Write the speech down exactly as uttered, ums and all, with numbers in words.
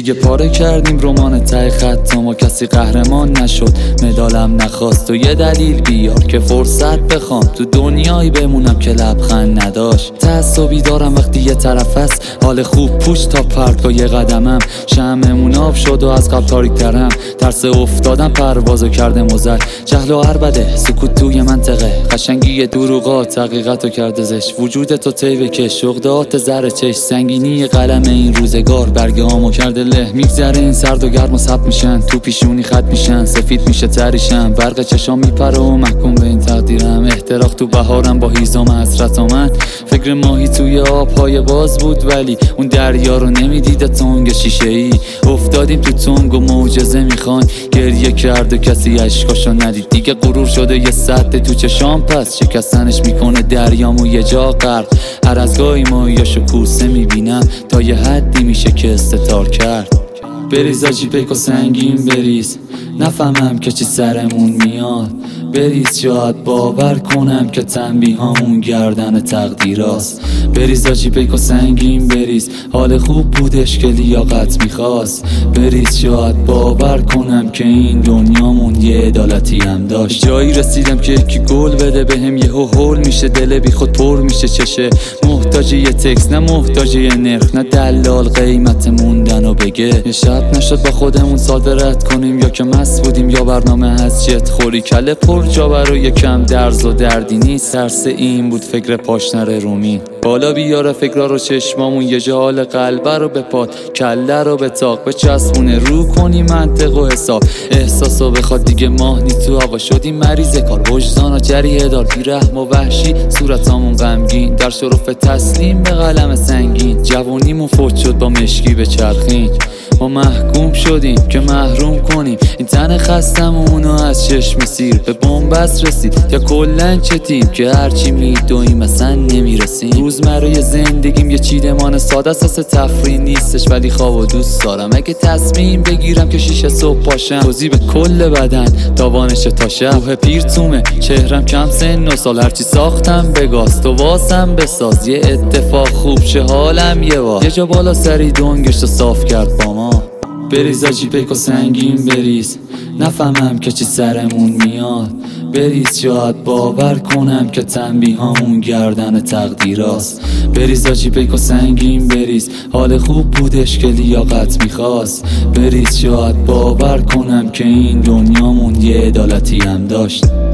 دیگه پاره کردیم رمان ته خط، ما کسی قهرمان نشد، مدالم نخواست و یه دلیل بیار که فرصت بخوام تو دنیایی بمونم که لبخند نداشت. تعصبی دارم وقتی یه طرف است، حال خوب پوش تا پرت با یه قدمم، شمعمون آب شد و از قبل تاریک ترم، ترس افتادم پروازو کرده مزل، جهل و عربده سکوت توی منطقه، قشنگی دروغات حقیقتو کرده زش، وجود تو طیبه که شغدات زر چش، سنگینی قلم این روزگار برگامو کرده له، میگذره این سرد و گرم و سب میشن، تو پیشونی خط میشن، سفید میشه تریشم، برق چشام میپره و محکوم به این تقدیرم، احتراق تو بهارم با هیزم حسرت آمد، فکر ماهی توی آبهای باز بود ولی اون دریا رو نمیدیده تنگ شیشه ای، افتادیم تو تنگ و معجزه میخوان، گریه کرد و کسی اشکاشو ندید، دیگه غرور شده یه سطح تو چشام، پس شکستنش میکنه دریامو یه جا غرق، هر از گاهی ماهیاشو کوسه میبینم، تا یه حدی میشه که استتار کرد. بریز آجی پیکو سنگین بریز، نفهمم که چی سرمون میاد، بریز شاید باور کنم که تنبیه هامون گردن تقدیراست، بریز آجی پیکو سنگین بریز، حال خوب بودش که لیاقت میخواست، بریز شاید باور کنم که این دنیامون یه عدالتی هم داشت، جایی رسیدم که یکی گل بده بهم یه هول میشه، دل بی خود پر میشه چشه، محتاج یه تکس نه محتاج یه نرخ، نه دلال قیمت موندنو بگه، یه شب نشد با خودمون صادرت کنیم، یا که مست بودیم یا برنامه از جت خوری، کله پر جا برای یکم درز و دردی نیست، ترس این بود فکر پاشنر رومی، بالا بیاره فکرها رو چشمامون یه جا، حال قلبه رو بپاد کله رو به تاق بچسبونه، رو کنی منطق و حساب، احساسو بخواد دیگه ماهنی تو هوا، شدیم مریض کار وجدان و جریه دار، بیرحم و وحشی صورتامون غمگین، در شرف تسلیم به قلم سنگین، جوونیمون فوت شد با مشکی به چرخین، ما محکوم شدیم که محروم کنیم این تن خستمونو از چشم سیر، به بنبست رسید یا کلن چتیم که هرچی میدویم اصلا نمیرسیم، روزمره زندگیم یه چیدمان ساده است، تفریح نیستش ولی خوابو دوست دارم، اگه تصمیم بگیرم که شیشه صبح پاشم، توضیح به کل بدن تاوانش تا شب، روح پیرتومه چهرم کم سن و سال، هرچی ساختم بگاز تو واسم بساز، یه اتفاق خوب شه حالم یه وار، یه جا بالا سری دنگشتو صاف کرد با ما، بریز آجی پیکو سنگین بریز، نفهمم که چی سرمون میاد، بریز شاید باور کنم که تنبیه هامون گردن تقدیراست، بریز آجی پیکو سنگین بریز، حال خوب بودش که لیاقت میخواست، بریز شاید باور کنم که این دنیامون یه عدالتی هم داشت.